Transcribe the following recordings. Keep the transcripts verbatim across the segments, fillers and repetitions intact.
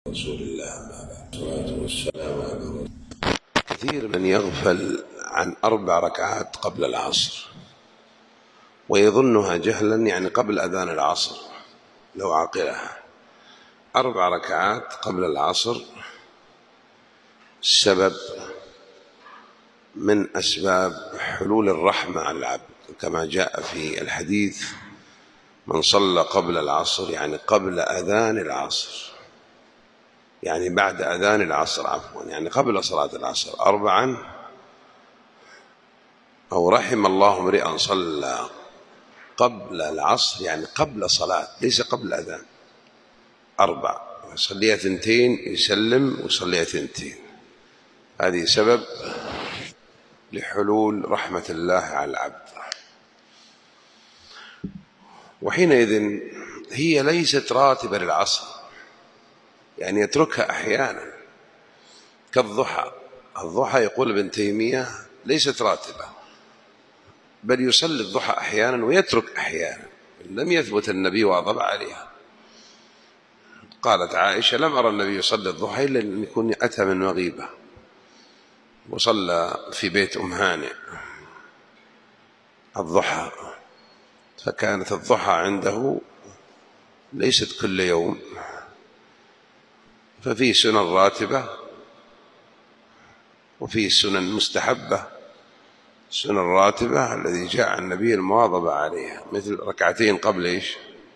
رسول الله ما بعد الصلاة والسلام على رسول. كثير من يغفل عن أربع ركعات قبل العصر ويظنها جهلا، يعني قبل أذان العصر. لو عقلها أربع ركعات قبل العصر سبب من أسباب حلول الرحمة على العبد، كما جاء في الحديث: من صلى قبل العصر، يعني قبل أذان العصر، يعني بعد أذان العصر عفوا، يعني قبل صلاة العصر أربعا، أو رحم الله امرئا صلى قبل العصر، يعني قبل صلاة ليس قبل أذان، أربع، يصليها ثنتين يسلم ويصليها ثنتين. هذه سبب لحلول رحمة الله على العبد. وحينئذ هي ليست راتبة للعصر، يعني يتركها أحيانا كالضحى. الضحى يقول ابن تيمية ليست راتبة، بل يصلي الضحى أحيانا ويترك أحيانا، لم يثبت النبي واظب عليها. قالت عائشة: لم أرى النبي يصلي الضحى إلا أن يكون أتى من مغيبة، وصلى في بيت أم هانئ الضحى، فكانت الضحى عنده ليست كل يوم، ففي سنن راتبة وفي سنن مستحبة. سنن راتبة الذي جاء عن النبي المواظبة عليها، مثل ركعتين قبل إيش؟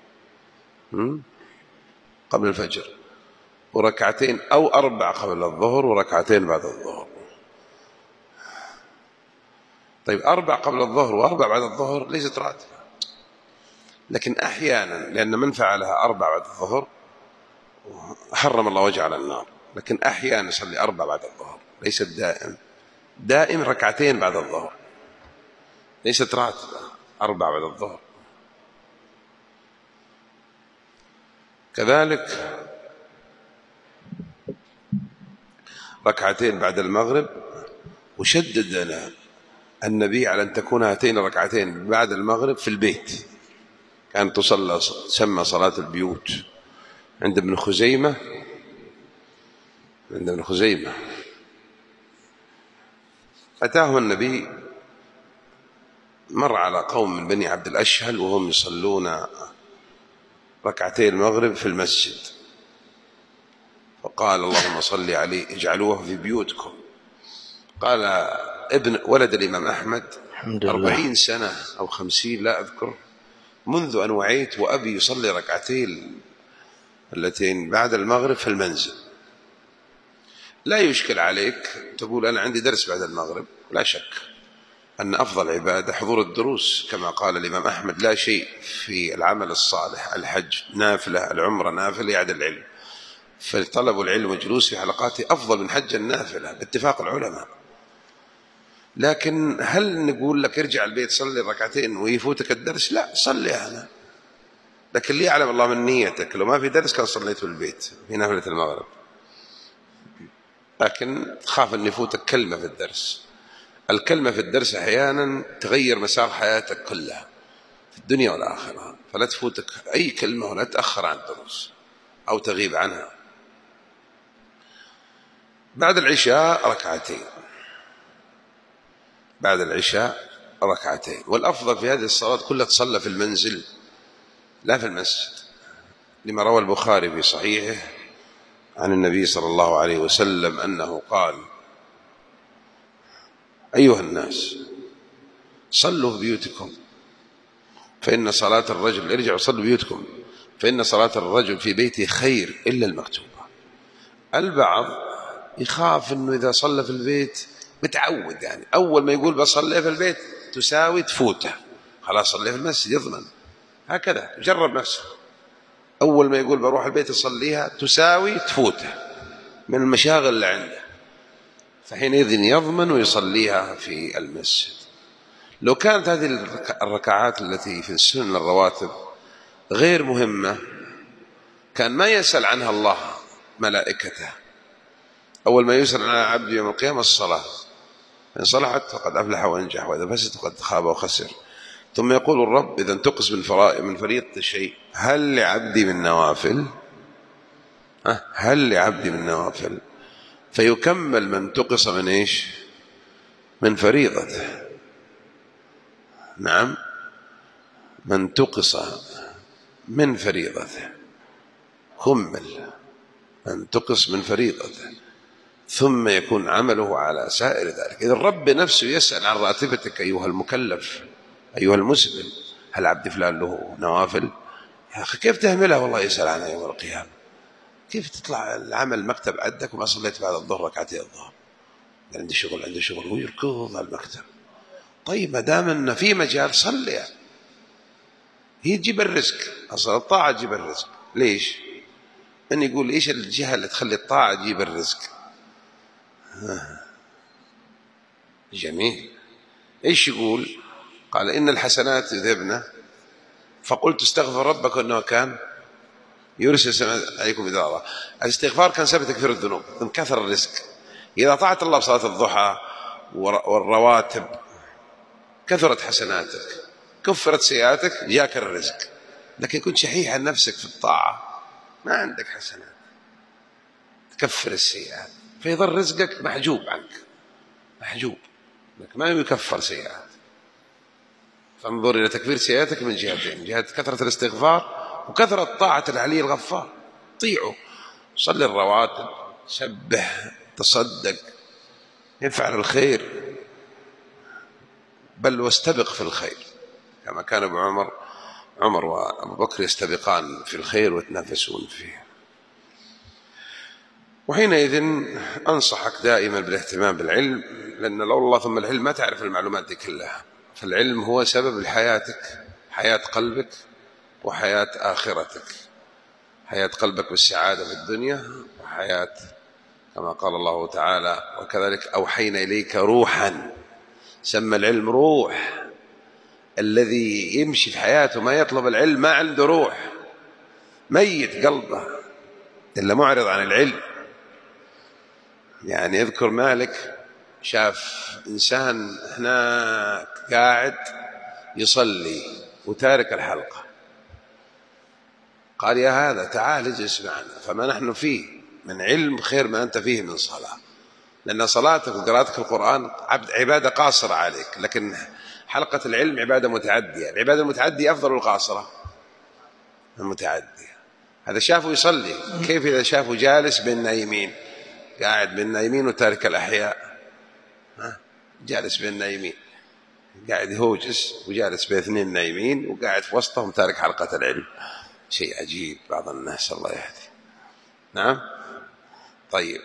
قبل الفجر، وركعتين أو أربع قبل الظهر، وركعتين بعد الظهر. طيب، أربع قبل الظهر وأربع بعد الظهر ليست راتبة، لكن أحيانا، لأن من فعلها أربع بعد الظهر حرم الله وجهه على النار، لكن أحيانا يصلي أربع بعد الظهر، ليست دائم. دائم ركعتين بعد الظهر، ليست راتبة أربع بعد الظهر. كذلك ركعتين بعد المغرب، وشدد لنا النبي على أن تكون هاتين ركعتين بعد المغرب في البيت، كانت تصلى تسمى صلاة البيوت عند ابن خزيمة عند ابن خزيمة أتاه النبي، مر على قوم من بني عبد الأشهل وهم يصلون ركعتين المغرب في المسجد، فقال: اللهم صل عليه، اجعلوه في بيوتكم. قال ابن ولد الإمام أحمد: أربعين سنة أو خمسين لا أذكر، منذ أن وعيت وأبي يصلي ركعتين اللتين بعد المغرب في المنزل. لا يشكل عليك تقول أنا عندي درس بعد المغرب، لا شك أن أفضل عبادة حضور الدروس، كما قال الإمام أحمد: لا شيء في العمل الصالح، الحج نافلة، العمرة نافلة، يعدل العلم، فطلب العلم وجلوس في حلقاته أفضل من حج النافلة باتفاق العلماء. لكن هل نقول لك ارجع البيت صلي ركعتين ويفوتك الدرس؟ لا، صلي أنا، لكن ليعلم الله من نيتك. لو ما في درس كان صليت في البيت في نافلة المغرب، لكن تخاف أن يفوتك كلمة في الدرس. الكلمة في الدرس أحيانا تغير مسار حياتك كلها في الدنيا والآخرة، فلا تفوتك أي كلمة ولا تأخر عن الدروس أو تغيب عنها. بعد العشاء ركعتين، بعد العشاء ركعتين، والأفضل في هذه الصلاة كلها تصلى في المنزل لا في المسجد، لما روى البخاري في صحيحه عن النبي صلى الله عليه وسلم أنه قال: أيها الناس صلوا في بيوتكم فإن صلاة الرجل، ارجعوا صلوا بيوتكم فإن صلاة الرجل في بيته خير إلا المكتوبة. البعض يخاف أنه إذا صلى في البيت متعود، يعني أول ما يقول بصلي في البيت تساوي تفوته، خلاص صلي في المسجد يضمن. هكذا جرب نفسه، أول ما يقول بروح البيت أصليها تساوي تفوته من المشاغل اللي عنده، فحينئذ يضمن ويصليها في المسجد. لو كانت هذه الركعات التي في السنن الرواتب غير مهمة كان ما يسأل عنها الله ملائكته. أول ما يسأل عن عبد يوم القيامة الصلاة، إن صلحت فقد أفلح وأنجح، وإذا فسدت فقد خاب وخسر. ثم يقول الرب: إذا انتقص من فرائض من فريضة الشيء هل لعبدي من نوافل؟ هل لعبدي من نوافل؟ فيكمل من تقص من إيش؟ من فريضته. نعم، من تقص من فريضته كمل من تقص من فريضته، ثم يكون عمله على سائر ذلك. إذا الرب نفسه يسأل عن راتبتك أيها المكلف أيها المسلم، هل عبد فلان له نوافل؟ يا أخي كيف تهملها؟ والله يسأل عنها يوم القيامة. كيف تطلع العمل مكتب عندك وما صليت بعد الظهر ركعتين الظهر؟ عندي شغل عندي شغل ويركض على المكتب. طيب ما دام ان في مجال صلي يعني. هي تجيب الرزق، اصلا الطاعه تجيب الرزق. ليش؟ من يقول ايش الجهه اللي تخلي الطاعه تجيب الرزق؟ جميل. ايش يقول؟ قال ان الحسنات يذهبن، فقلت استغفر ربك انه كان يرسل السماء عليكم إدرارا. الاستغفار كان سبب تكفير الذنوب، ثم كثر الرزق. إذا طاعت الله بصلاة الضحى والرواتب كثرت حسناتك، كفرت سيئاتك، جاك الرزق. لكن كنت شحيح عن نفسك في الطاعة، ما عندك حسنات تكفر السيئات، فيظل رزقك محجوب عنك، محجوب لك ما يكفر سيئات. فانظر إلى تكفير سيئاتك من جهتين: جهة كثرة الاستغفار وكثرة طاعة العلي الغفار. طيعوا، صلي الرواتب، سبح، تصدق، افعل الخير، بل واستبق في الخير كما كان ابو عمر عمر وابو بكر يستبقان في الخير ويتنافسون فيه. وحينئذ انصحك دائما بالاهتمام بالعلم، لان لولا الله ثم العلم ما تعرف المعلومات دي كلها. فالعلم هو سبب لحياتك، حياة قلبك وحياة آخرتك، حياة قلبك بالسعادة في الدنيا، وحياة كما قال الله تعالى: وكذلك أوحينا إليك روحا. سمى العلم روح. الذي يمشي في حياته ما يطلب العلم ما عنده روح، ميت قلبه إلا معرض عن العلم. يعني يذكر مالك شاف إنسان هناك قاعد يصلي وتارك الحلقة، قال: يا هذا تعال اجلس معنا، فما نحن فيه من علم خير ما أنت فيه من صلاة. لأن صلاتك وقراءتك القرآن عبادة قاصرة عليك، لكن حلقة العلم عبادة متعدية. العبادة المتعدية أفضل القاصرة المتعدية. هذا شافه يصلي، كيف إذا شافه جالس بين نايمين، قاعد بين نايمين وتارك الأحياء؟ ها؟ جالس بين نايمين، قاعد يهوجس وجالس بين اثنين نايمين وقاعد في وسطهم تارك حلقة العلم. شيء عجيب بعض الناس، الله يهدي. نعم. طيب،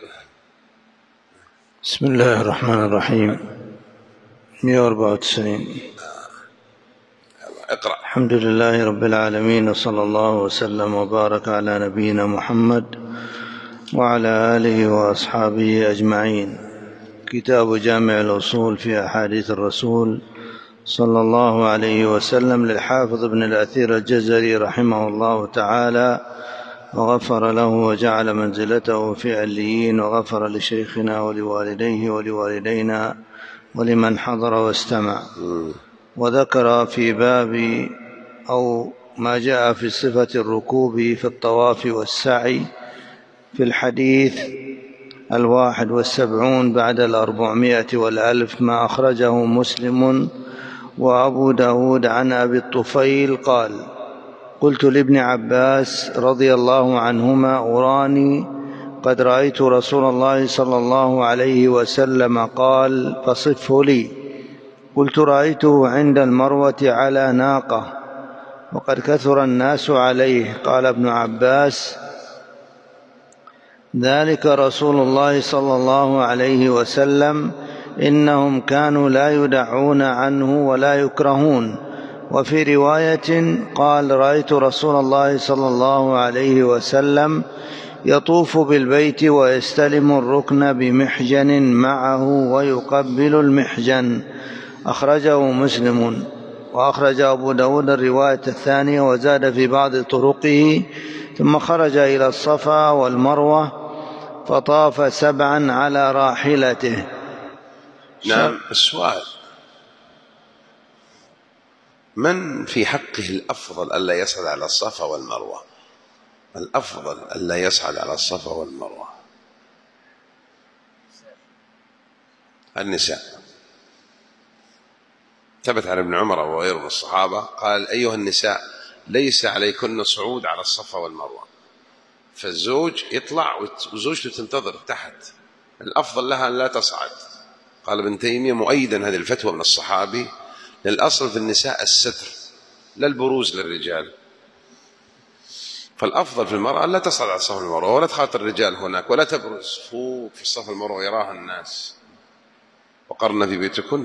بسم الله الرحمن الرحيم. مئة وأربعة وتسعين. اقرأ. الحمد لله رب العالمين، وصلى الله وسلم وبارك على نبينا محمد وعلى آله وأصحابه أجمعين. كتاب جامع الأصول في أحاديث الرسول صلى الله عليه وسلم للحافظ ابن الأثير الجزري رحمه الله تعالى، وغفر له وجعل منزلته في عليين، وغفر لشيخنا ولوالديه ولوالدينا ولمن حضر واستمع. وذكر في باب أو ما جاء في صفة الركوب في الطواف والسعي في الحديث الواحد والسبعون بعد الأربعمائة والألف، ما أخرجه مسلم وأبو داود عن أبي الطفيل قال: قلت لابن عباس رضي الله عنهما: أراني قد رأيت رسول الله صلى الله عليه وسلم قال فصفه لي. قلت: رأيته عند المروة على ناقة وقد كثر الناس عليه. قال ابن عباس: ذلك رسول الله صلى الله عليه وسلم، إنهم كانوا لا يدعون عنه ولا يكرهون. وفي رواية قال: رأيت رسول الله صلى الله عليه وسلم يطوف بالبيت ويستلم الركن بمحجن معه ويقبل المحجن. أخرجه مسلم. وأخرج أبو داود الرواية الثانية وزاد في بعض طرقه: ثم خرج إلى الصفا والمروة فطاف سبعا على راحلته. نعم. السؤال: من في حقه الأفضل ألا يصعد على الصفا والمروة؟ الأفضل ألا يصعد على الصفا والمروة. النساء ثبت عن ابن عمر وغيره من الصحابة قال: أيها النساء ليس عليكن صعود على الصفا والمروة. فالزوج يطلع وزوجته تنتظر تحت، الأفضل لها أن لا تصعد. قال ابن تيمية مؤيدا هذه الفتوى من الصحابي، للأصل في النساء الستر لا البروز للرجال، فالأفضل في المرأة لا تصعد على الصفا والمروة ولا تخاطر الرجال هناك ولا تبرز فوق في الصفا والمروة يراها الناس. وقرن في بيوتكن.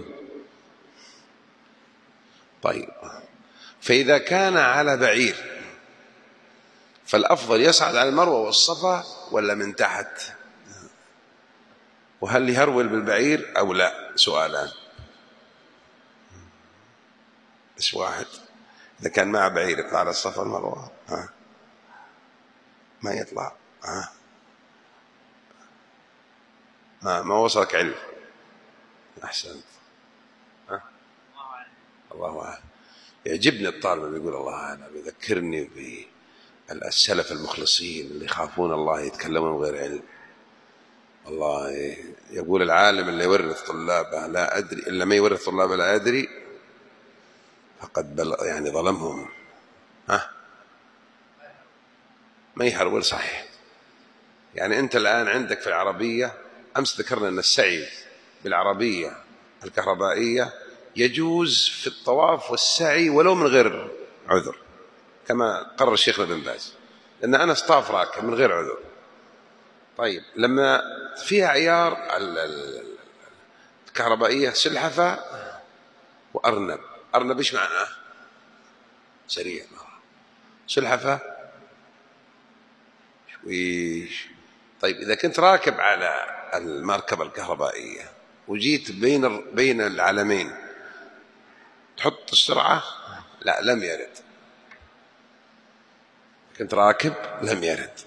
طيب، فإذا كان على بعير فالأفضل يصعد على المروة والصفا ولا من تحت؟ وهل يهرول بالبعير أو لا؟ سؤالان. بس واحد، إذا كان معه بعير يطلع على الصفا والمروة؟ ها ما يطلع. ها ما, ما وصلك علم. أحسنت. ها الله أعلم. يعجبني الطالب اللي يقول الله أعلم، يذكرني بالسلف المخلصين اللي يخافون الله يتكلمون من غير علم. والله يقول العالم اللي يورث طلابه لا أدري إلا ما يورث طلابه لا أدري فقد بل يعني ظلمهم. ها ما يهرول صحيح. يعني أنت الآن عندك في العربية، أمس ذكرنا أن السعي بالعربية الكهربائية يجوز في الطواف والسعي ولو من غير عذر، كما قرر شيخنا بن باز، لأن أنس طاف راكب من غير عذر. طيب، لما فيها عيار الكهربائية سلحفة وأرنب. أرنب إيش معناه؟ سريع. سلحفة ويش. طيب، إذا كنت راكب على المركبة الكهربائية وجيت بين بين العلمين تحط السرعة؟ لا، لم يرد. كنت راكب لم يرد.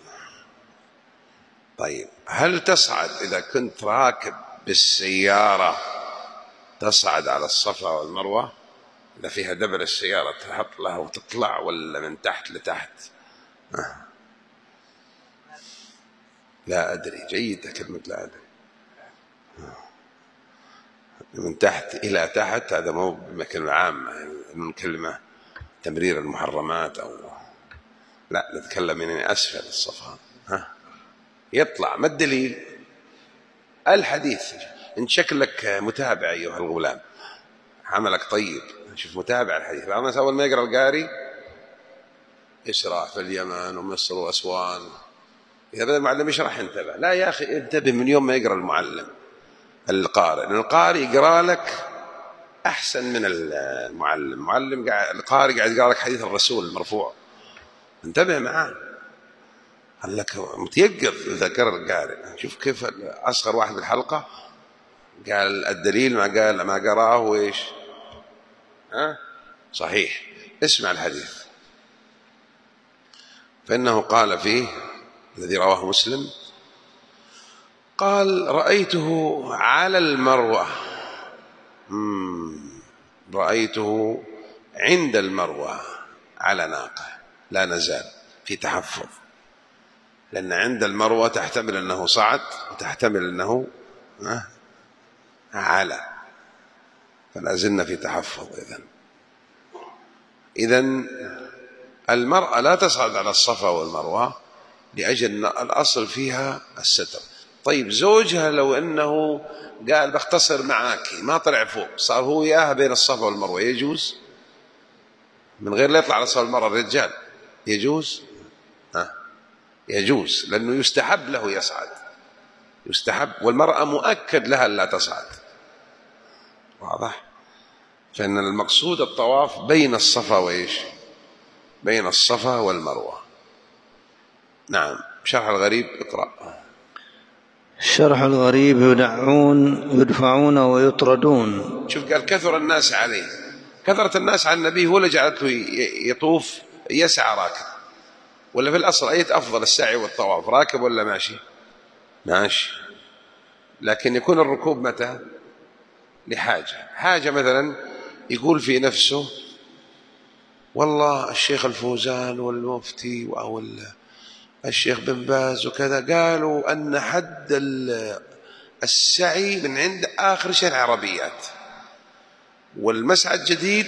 طيب، هل تصعد إذا كنت راكب بالسيارة تصعد على الصفا والمروة إذا فيها دبر السيارة تحط لها وتطلع، ولا من تحت لتحت؟ أه. لا أدري. جيدة كلمة لا أدري. من تحت إلى تحت هذا مو بكلمة عامة، يعني من كلمة تمرير المحرمات أو لا، نتكلم من أسفل الصفا. ها يطلع. ما الدليل؟ الحديث. إن شكلك متابع أيها الغلام، عملك طيب، شوف متابع الحديث. بعض الناس أول ما يقرأ القاري يسرع في اليمن ومصر وأسوان، إذا بدأ المعلم يشرح انتبه. لا يا أخي، انتبه من يوم ما يقرأ المعلم القارئ، لأن القارئ يقرأ لك أحسن من المعلم. المعلم قاعد، القارئ قاعد يقرأ لك حديث الرسول المرفوع. انتبه معاه. قال لك متيقظ إذا قرأ القارئ. شوف كيف أصغر واحد بالحلقة قال الدليل ما قال ما قرأه وإيش. ها صحيح. اسمع الحديث، فإنه قال فيه الذي رواه مسلم، قال رأيته على المروة، رأيته عند المروة على ناقة، لا نزال في تحفظ، لأن عند المروة تحتمل أنه صعد وتحتمل أنه على، فلا زلنا في تحفظ. إذن إذن المرأة لا تصعد على الصفا والمروة لأجل الأصل فيها الستر. طيب، زوجها لو أنه قال بختصر معاك ما طلع فوق، صار هو ياها بين الصفا والمروة، يجوز من غير لا يطلع على الصفا والمروة الرجال؟ يجوز؟ ها يجوز، لأنه يستحب له يصعد، يستحب، والمرأة مؤكد لها لا تصعد. واضح؟ فإن المقصود الطواف بين الصفا وإيش؟ بين الصفا والمروة. نعم. شرح الغريب اقرأ. شرح الغريب يدعون يدفعون ويطردون. شوف قال كثر الناس عليه، كثرة الناس على النبي هو اللي جعلته يطوف يسعى راكب، ولا في الأصل أية أفضل السعي والطواف، راكب ولا ماشي؟ ماشي. لكن يكون الركوب متى؟ لحاجة. حاجة مثلا يقول في نفسه والله الشيخ الفوزان والمفتي أو الشيخ بن باز وكذا قالوا أن حد السعي من عند آخر شيء العربيات، والمسعى الجديد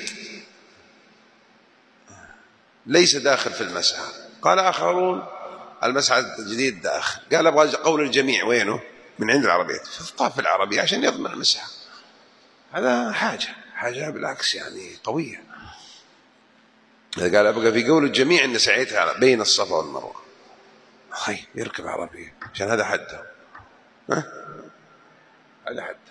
ليس داخل في المسعى. قال آخرون المسعى الجديد داخل. قال أبغى قول الجميع وينه؟ من عند العربيات، فطاف العربية عشان يضمن المسعى. هذا حاجة حاجة بالعكس يعني قوية. قال أبغى في قول الجميع أن سعيتها بين الصفا والمروة. خي يركب عربية عشان هذا حده، ها هذا حده.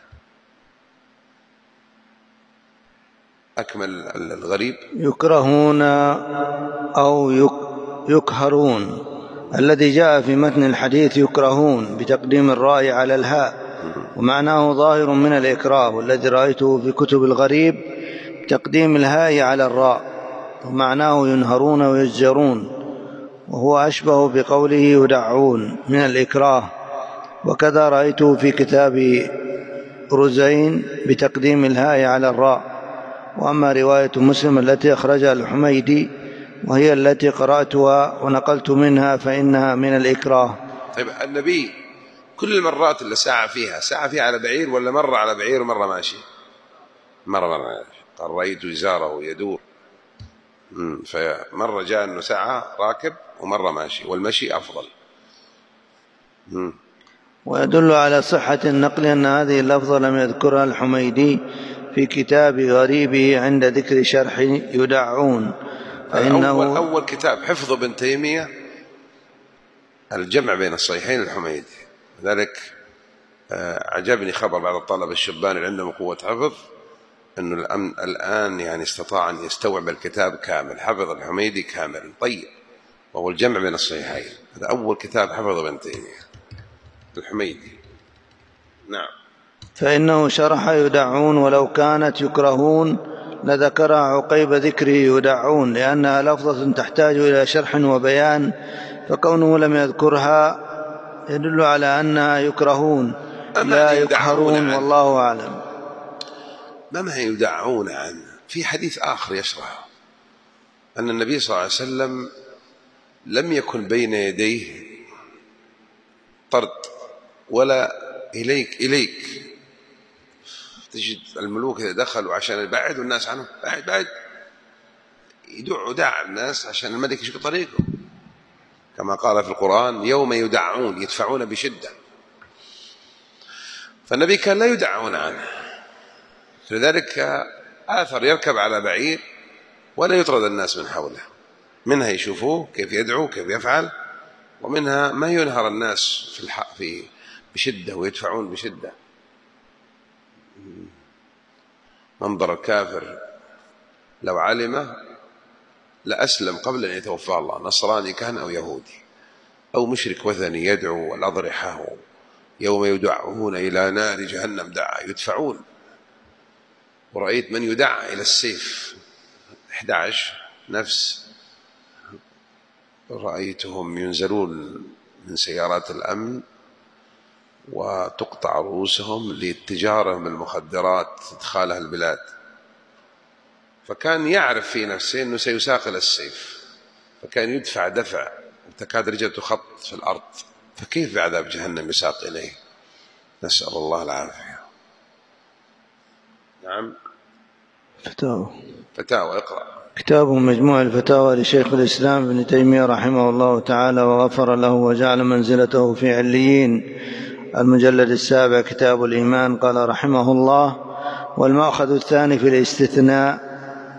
أكمل الغريب. يكرهون أو يكهرون. الذي جاء في متن الحديث يكرهون بتقديم الراء على الهاء، ومعناه ظاهر من الإكراه، والذي رأيته في كتب الغريب تقديم الهاء على الراء، ومعناه ينهرون ويزجرون، وهو أشبه بقوله يدعون من الإكراه. وكذا رأيته في كتاب رزين بتقديم الهاء على الراء. وأما رواية مسلم التي أخرجها الحميدي وهي التي قرأتها ونقلت منها فإنها من الإكراه. طيب النبي كل المرات اللي ساعة فيها ساعة فيها على بعير، ولا مرة على بعير ومرة ماشي؟ مرة مرة ماشي. قال رأيت إزاره يدور، فمرة جاء أنه ساعة راكب ومرة ماشي، والمشي أفضل. مم. ويدل على صحة النقل أن هذه اللفظة لم يذكرها الحميدي في كتاب غريبه عند ذكر شرح يدعون، فإنه أول, أول كتاب حفظ ابن تيمية الجمع بين الصحيحين الحميدي. لذلك عجبني خبر بعض الطلبة الشبان اللي عندهم قوة حفظ أنه الآن يعني استطاع أن يستوعب الكتاب كامل، حفظ الحميدي كامل طيب، وهو الجمع بين الصحيحين. هذا أول كتاب حفظ ابن تيمية الحميدي. نعم. فإنه شرح يدعون، ولو كانت يكرهون لذكرها عقيب ذكره يدعون، لأنها لفظة تحتاج إلى شرح وبيان، فكونه لم يذكرها يدل على أنها يكرهون لا يكهرون، والله أعلم. ما ما يدعون عنه. في حديث آخر يشرح أن النبي صلى الله عليه وسلم لم يكن بين يديه طرد ولا إليك إليك. تجد الملوك إذا دخلوا عشان يبعدوا الناس عنه، بعد بعد يدعوا داع الناس عشان الملك يشق طريقه، كما قال في القرآن يوم يدعون يدفعون بشدة. فالنبي كان لا يدعون عنه، لذلك آثر يركب على بعير ولا يطرد الناس من حوله. منها يشوفوه كيف يدعو كيف يفعل، ومنها ما ينهر الناس في الحق في بشدة ويدفعون بشدة. منظر الكافر لو علمه لأسلم قبل أن يتوفاه الله، نصراني كان أو يهودي أو مشرك وثني يدعو الأضرحة، يوم يدعون إلى نار جهنم دعا يدفعون. ورأيت من يدعى إلى السيف أحد عشر نفس، رأيتهم ينزلون من سيارات الأمن وتقطع رؤوسهم للتجارة بالمخدرات إدخالها البلاد. فكان يعرف في نفسه أنه سيساق إلى السيف، فكان يدفع دفع وتكاد رجله تخط في الأرض. فكيف بعذاب جهنم يساق إليه؟ نسأل الله العافية. نعم. فتاوى فتاوى اقرأ. كتاب مجموع الفتاوى لشيخ الإسلام ابن تيمية رحمه الله تعالى وغفر له وجعل منزلته في عليين، المجلد السابع، كتاب الإيمان. قال رحمه الله: والمأخذ الثاني في الاستثناء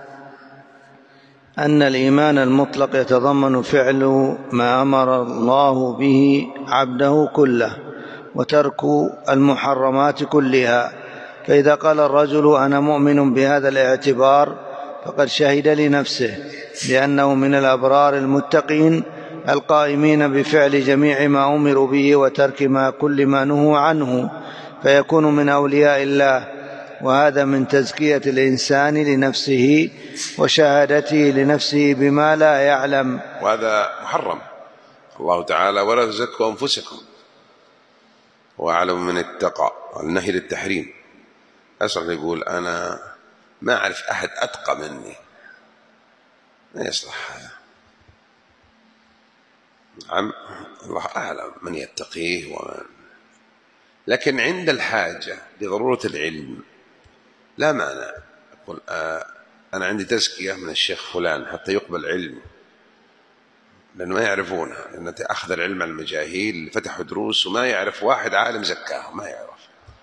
أن الإيمان المطلق يتضمن فعل ما أمر الله به عبده كله وترك المحرمات كلها. فإذا قال الرجل أنا مؤمن بهذا الاعتبار فقد شهد لنفسه لأنه من الأبرار المتقين القائمين بفعل جميع ما أمروا به وترك ما كل ما نهوا عنه، فيكون من أولياء الله. وهذا من تزكية الإنسان لنفسه وشهادته لنفسه بما لا يعلم، وهذا محرم. الله تعالى: ولا تزكوا أنفسكم وأعلم من اتقى. النهي للتحريم. أصلا يقول أنا ما أعرف أحد أتقى مني، ما يصلح هذا. نعم، الله أعلم من يتقيه ومن، لكن عند الحاجة لضرورة العلم لا مانع أقول آه أنا عندي تزكية من الشيخ فلان حتى يقبل علم، لأنه ما يعرفونها، لأن أخذ العلم عن المجاهيل اللي فتحوا دروس وما يعرف واحد عالم زكاه، ما يعرف،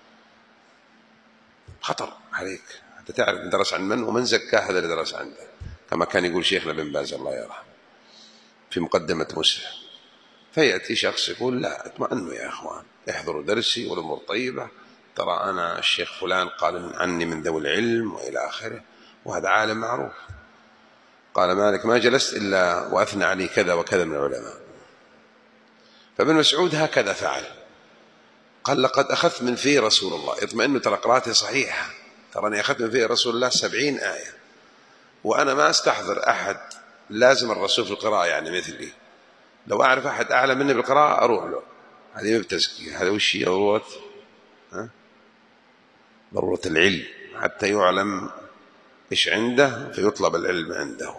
خطر عليك حتى تعرف درس عن من ومن زكاه هذا اللي درس عنده، كما كان يقول شيخنا بن باز الله يرحمه في مقدمة مسلم. فيأتي شخص يقول لا اطمئنوا يا أخوان، احضروا درسي والأمور طيبة، ترى أنا الشيخ فلان قال عني من ذوي العلم وإلى آخره، وهذا عالم معروف، قال مالك ما جلست إلا وأثنى علي كذا وكذا من العلماء. فابن مسعود هكذا فعل، قال لقد أخذت من فيه رسول الله، اطمئنوا ترى قراءتي صحيحة، تراني أخذت من فيه رسول الله سبعين آية، وأنا ما أستحضر أحد لازم الرسول في القراءة يعني مثلي، لو أعرف أحد أعلى مني بالقراءة أروح له، هذه ما بتزكية، هذا وش هي ضرورة ها؟ ضرورة العلم حتى يعلم إيش عنده فيطلب العلم عنده.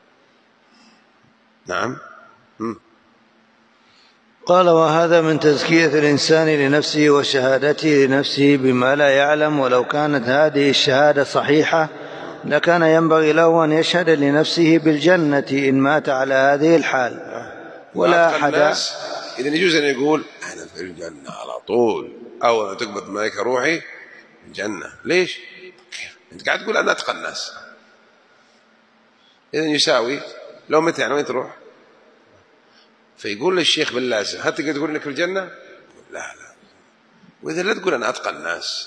نعم. م. قال وهذا من تزكية الإنسان لنفسه وشهادته لنفسه بما لا يعلم، ولو كانت هذه الشهادة صحيحة لكان ينبغي له أن يشهد لنفسه بالجنة إن مات على هذه الحال. ولا أحد إذا يجوز أن يقول أنا في الجنة على طول، أول ما تقبض ملائكة روحي الجنة، ليش؟ أنت قاعد تقول أنا أتقى الناس، إذا يساوي لو مت يعني وين تروح؟ فيقول للشيخ باللازم هل تقدر تقول إنك في الجنة؟ لا لا، وإذا لا تقول أنا أتقى الناس،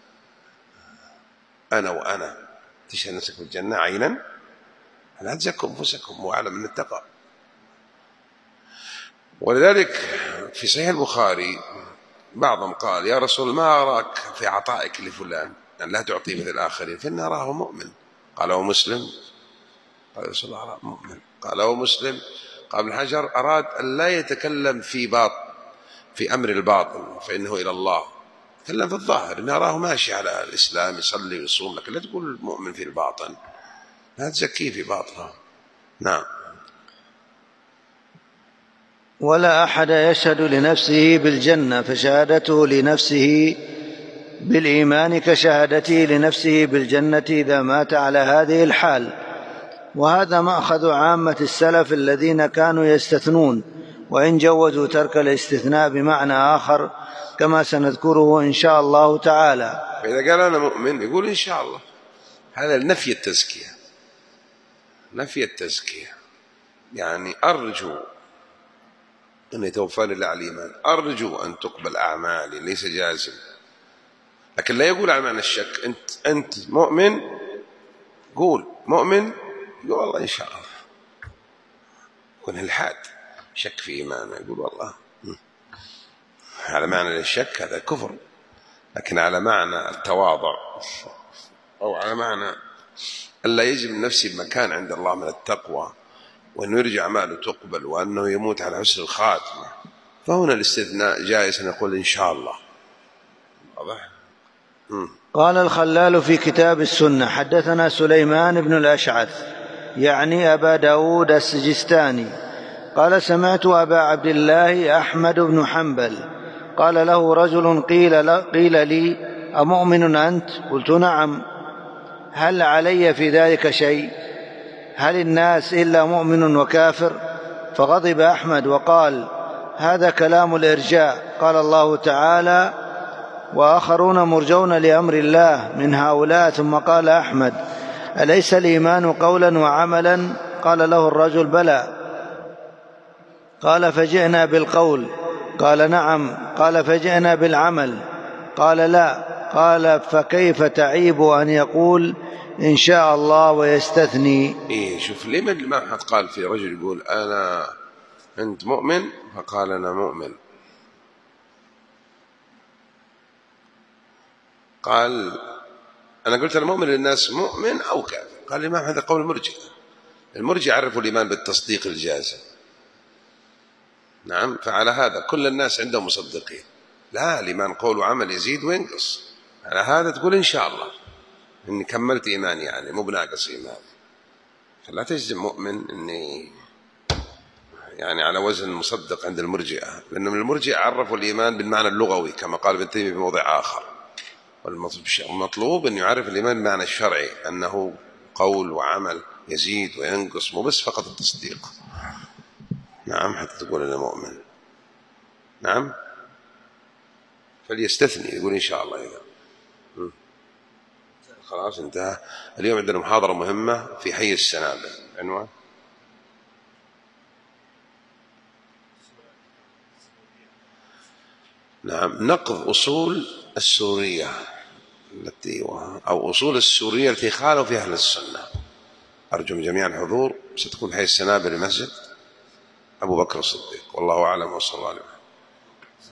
أنا وأنا تشهد نفسك في الجنة عينا، لا تزكوا أنفسكم وأعلم من التقى. ولذلك في صحيح البخاري بعضهم قال يا رسول ما أراك في عطائك لفلان أن لا تعطي مثل الآخرين فإن أراه مؤمن، قال هو مسلم، قال رسول الله أراه مؤمن، قال هو مسلم، قال ابن حجر أراد أن لا يتكلم في باطل في أمر الباطل فإنه إلى الله، تكلم في الظاهر إن أراه ماشي على الإسلام يصلي ويصوم، لكن لا تقول مؤمن في الباطن، لا تزكيه في باطنه. نعم. ولا أحد يشهد لنفسه بالجنة، فشهادته لنفسه بالإيمان كشهادته لنفسه بالجنة إذا مات على هذه الحال. وهذا مأخذ عامة السلف الذين كانوا يستثنون، وإن جوزوا ترك الاستثناء بمعنى آخر كما سنذكره إن شاء الله تعالى. فإذا قال أنا مؤمن يقول إن شاء الله، هذا نفي التزكية، نفي التزكية يعني أرجو أن يتوفاني الله على الإيمان، أرجو أن تقبل أعمالي، ليس جازم. لكن لا يقول على معنى الشك، أنت أنت مؤمن، قول مؤمن، يقول والله إن شاء الله، يكون الحاد شك في إيمانه، يقول والله على معنى الشك هذا كفر، لكن على معنى التواضع أو على معنى ألا يجب نفسي بمكان عند الله من التقوى وأنه يرجع أعماله تقبل وأنه يموت على حسن الخاتمة، فهنا الاستثناء جائز أن يقول إن شاء الله. واضح؟ قال الخلال في كتاب السنة حدثنا سليمان بن الأشعث يعني أبا داود السجستاني قال سمعت أبا عبد الله أحمد بن حنبل قال له رجل قيل, قيل لي أمؤمن أنت؟ قلت نعم. هل علي في ذلك شيء؟ هل الناس إلا مؤمن وكافر؟ فغضب أحمد وقال هذا كلام الإرجاء، قال الله تعالى وآخرون مرجون لأمر الله من هؤلاء. ثم قال أحمد أليس الإيمان قولا وعملا؟ قال له الرجل بلى. قال فجئنا بالقول؟ قال نعم. قال فجئنا بالعمل؟ قال لا. قال فكيف تعيب أن يقول إن شاء الله ويستثني؟ إيه شوف ليه ما حد قال في رجل يقول أنا أنت مؤمن فقال أنا مؤمن، قال أنا قلت أنا مؤمن للناس مؤمن أو كافر، قال الإمام هذا قول المرجئة، المرجئة عرفوا الإيمان بالتصديق الجازم. نعم، فعلى هذا كل الناس عندهم مصدقين، لا الإيمان قول وعمل يزيد وينقص، على هذا تقول إن شاء الله إني كملت إيماني يعني مو بناقص إيماني، فلا تجزم مؤمن إني يعني على وزن مصدق عند المرجئة، لأن من المرجئة عرفوا الإيمان بالمعنى اللغوي كما قال ابن تيمية في موضع آخر، والمطلوب أن يعرف الإيمان بالمعنى الشرعي أنه قول وعمل يزيد وينقص، مو بس فقط التصديق. نعم، حتى تقول أنا مؤمن. نعم، فليستثني يقول إن شاء الله. إذا خلاص انتهى. اليوم عندنا محاضرة مهمة في حي السنابل، عنوان نعم نقض أصول السورية التي أو أصول السورية التي خالوا فيها أهل السنة. أرجو من جميع الحضور، ستكون حي السنابل المسجد أبو بكر الصديق، والله أعلم وصلى الله عليه وسلم.